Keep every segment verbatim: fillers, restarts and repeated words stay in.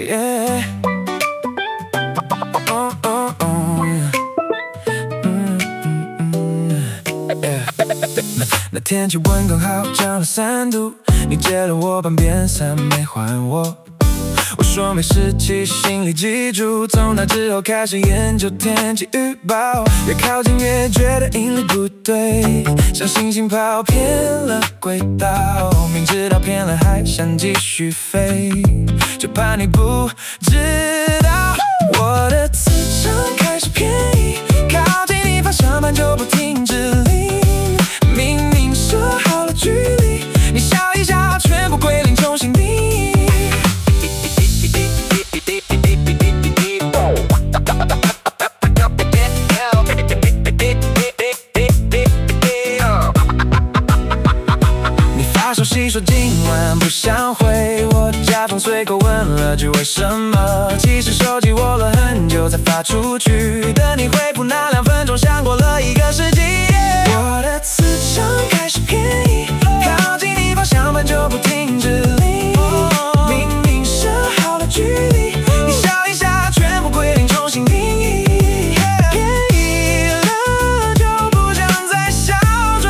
yeah. Oh, oh, oh, yeah. 嗯嗯嗯 yeah. 那, 那天气温刚好降了三度，你借了我半边伞没还我，我说没事，其实心里记住，从那之后开始研究天气预报，越靠近越觉得引力不对，像星星跑偏了轨道，明知道偏了还想继续飞，就怕你不知道，我的磁场开始偏移，靠近你方向盘就不停止零，明明设好了距离，你笑一笑全部归零，重新定义。你发消息说今晚不想回，我假装随口问了句为什么，其实手机握了很久才发出去，等你回复那两分钟像过了一个世纪。我的磁场开始偏移，靠近你方向盘就不停止零，明明设好了距离，你笑一下全部归零，重新定义。偏移了就不想再小准，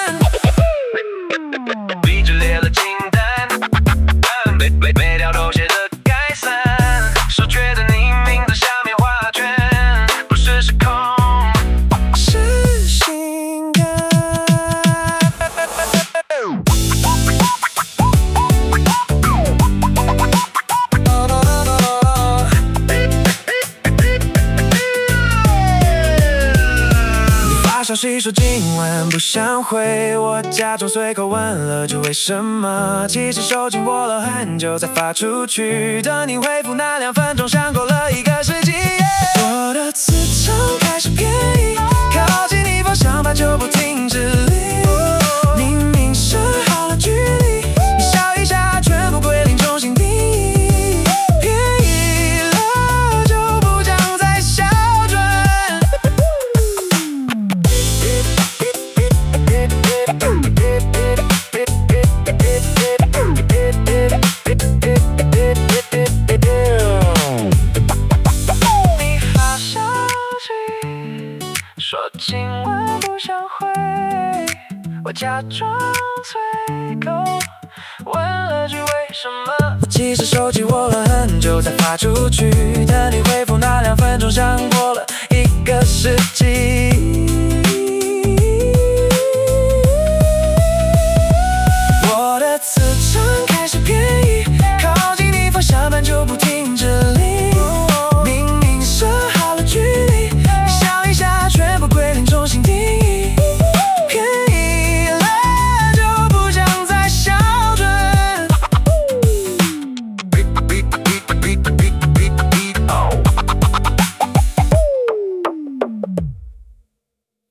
笔直列了清单，每每每条都写着该散，手却在你名字下面画圈，不是时空，是性感。消息说今晚不想回，我假装随口问了句为什么，其实手机握了很久才发出去，等你回复那两分钟像过了一个世纪。我的磁场开始偏移，靠近你方向盘就不停止零，明明设好了距离，你笑一下全部归零，重新定义。偏移了就不想再小准，你发消息说今晚不想回，我假装随口问了句为什么，其实手机握了很久才发出去，等你回复那两分钟像过了一个世纪。